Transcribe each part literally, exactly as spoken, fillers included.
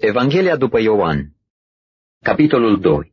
Evanghelia după Ioan, capitolul doi.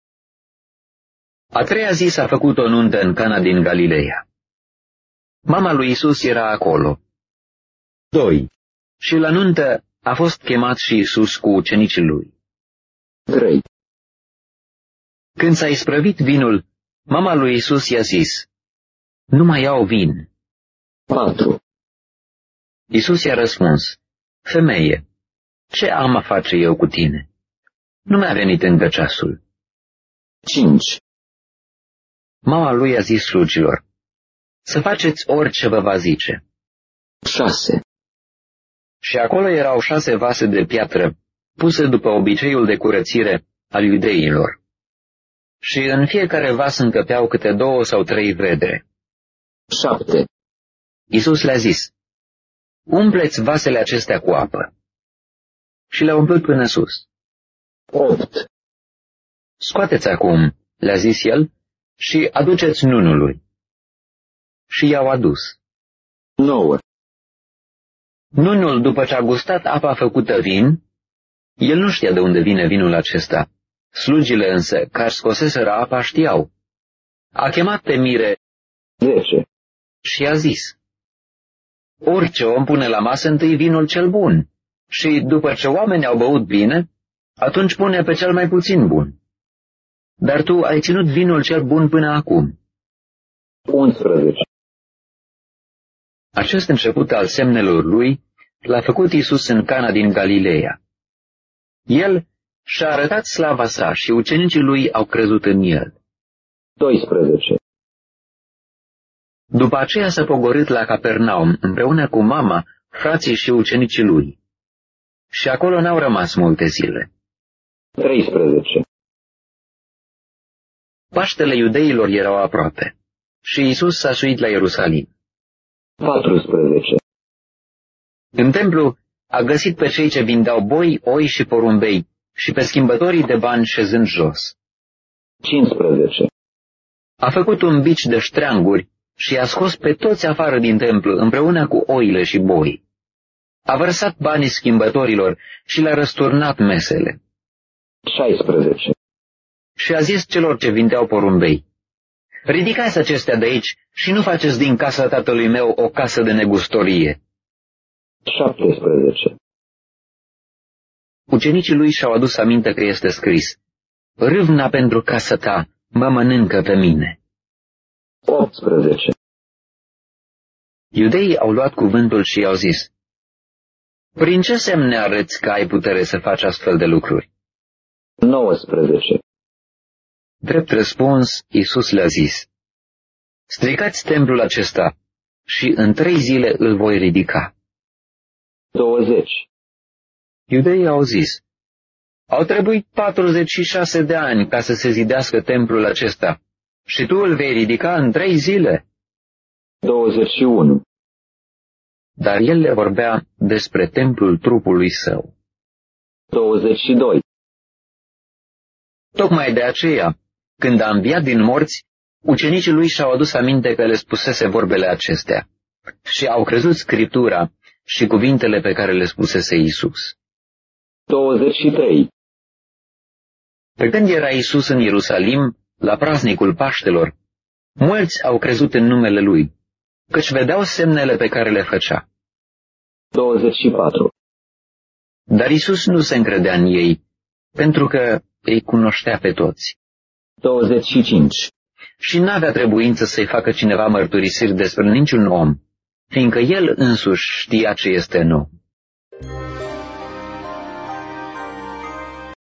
A treia zi s-a făcut o nuntă în Cana din Galileea. Mama lui Isus era acolo. doi. Și la nuntă a fost chemat și Isus cu ucenicii lui. trei. Când s-a isprăvit vinul, mama lui Isus i-a zis: "Nu mai iau vin." patru. Isus i-a răspuns: "Femeie, ce am a face eu cu tine? Nu mi-a venit încă ceasul." cinci. Mama lui a zis slugilor: "Să faceți orice vă va zice." șase. Și acolo erau șase vase de piatră, puse după obiceiul de curățire al iudeilor. Și în fiecare vas încăpeau câte două sau trei vedre. șapte. Isus le-a zis: "Umpleți vasele acestea cu apă." Și le-a umplut până sus. opt. "Scoateți acum," le-a zis el, "și aduceți nunului." Și i-au adus. nouă. Nunul, după ce a gustat apa făcută vin, el nu știa de unde vine vinul acesta. Slugile însă, care scoseseră apa, știau. A chemat pe mire zece. și i-a zis: "Orice om pune la masă întâi vinul cel bun, și după ce oamenii au băut bine, atunci pune pe cel mai puțin bun. Dar tu ai ținut vinul cel bun până acum." unsprezece. Acest început al semnelor lui l-a făcut Isus în Cana din Galileea. El și-a arătat slava sa și ucenicii lui au crezut în el. doisprezece. După aceea s-a pogorât la Capernaum împreună cu mama, frații și ucenicii lui. Și acolo n-au rămas multe zile. treisprezece. Paștele iudeilor erau aproape și Isus s-a suit la Ierusalim. patrusprezece. În templu a găsit pe cei ce vindeau boi, oi și porumbei și pe schimbătorii de bani șezând jos. cincisprezece. A făcut un bici de ștreanguri și i-a scos pe toți afară din templu împreună cu oile și boi. A vărsat banii schimbătorilor și le-a răsturnat mesele. șaisprezece. Și a zis celor ce vindeau porumbei: "Ridicați acestea de aici și nu faceți din casa tatălui meu o casă de negustorie." șaptesprezece. Ucenicii lui și-au adus aminte că este scris: "Râvna pentru casa ta mă mănâncă pe mine." optsprezece. Iudeii au luat cuvântul și i-au zis: "Prin ce semne arăți că ai putere să faci astfel de lucruri?" nouăsprezece. Drept răspuns, Iisus le-a zis: "Stricați templul acesta și în trei zile îl voi ridica." douăzeci. Iudeii au zis: "Au trebuit patruzeci și șase de ani ca să se zidească templul acesta și tu îl vei ridica în trei zile." douăzeci și unu. Dar el le vorbea despre templul trupului său. douăzeci și doi. Tocmai de aceea, când a înviat din morți, ucenicii lui și-au adus aminte că le spusese vorbele acestea și au crezut Scriptura și cuvintele pe care le spusese Iisus. douăzeci și trei. Pe când era Iisus în Ierusalim, la praznicul Paștelor, mulți au crezut în numele lui, căci vedeau semnele pe care le făcea. douăzeci și patru. Dar Iisus nu se încredea în ei, pentru că îi cunoștea pe toți. douăzeci și cinci. Și n-avea trebuință să-i facă cineva mărturisiri despre niciun om, fiindcă el însuși știa ce este nou.